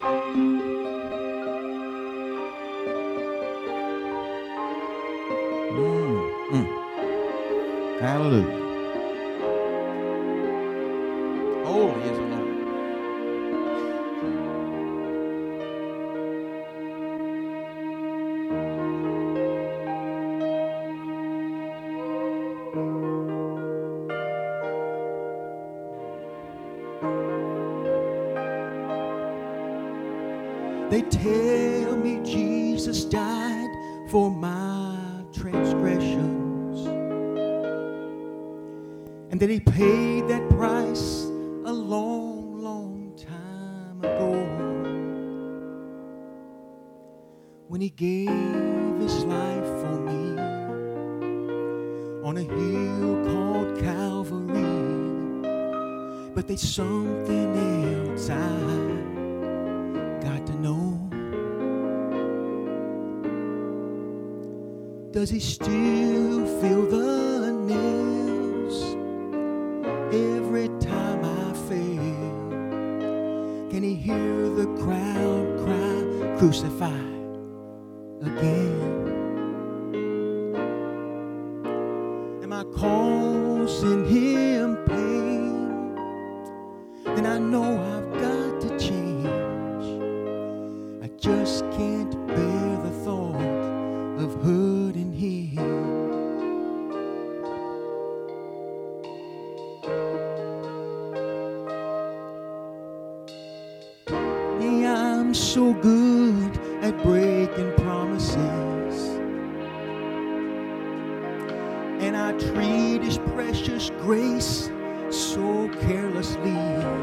Hallelujah. Holy is the Lord. They tell me Jesus died for my transgressions, and that he paid that price a long, long time ago, when he gave his life for me on a hill called Calvary. But there's something else I got to know. Does he still feel the nails every time I fail? Can he hear the crowd cry, crucify again? Am I causing him pain? Then I know I've got to change. I just can't bear the thought of hurting him. Yeah, I'm so good at breaking promises, and I treat his precious grace so carelessly.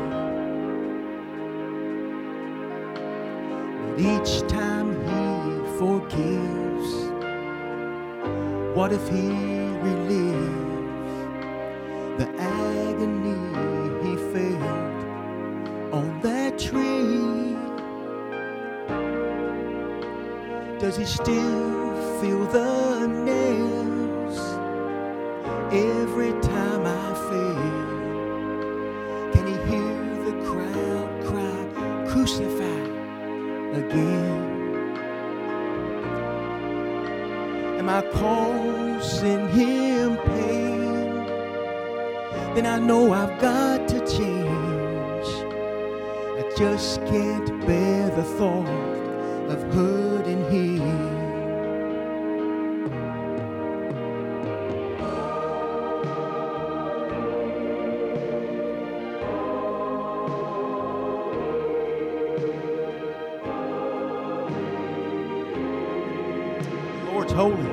But each time he forgives, what if he relives the agony he felt on that tree? Does he still feel the nails every time I fail? Can he hear the crowd cry, crucify again? Am I causing him pain? Then I know I've got to change. I just can't bear the thought of hurting him. Lord's holy.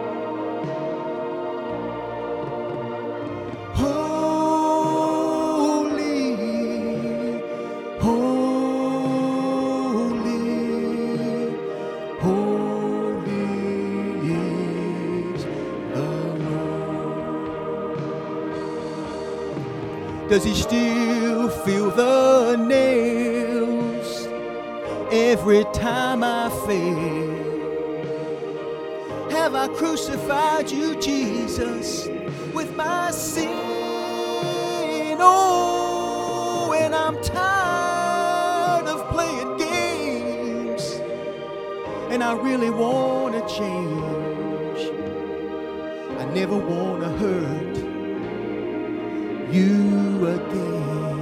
Does he still feel the nails every time I fail? Have I crucified you, Jesus, with my sin? Oh, and I'm tired of playing games, and I really want to change. I never want to hurt you again.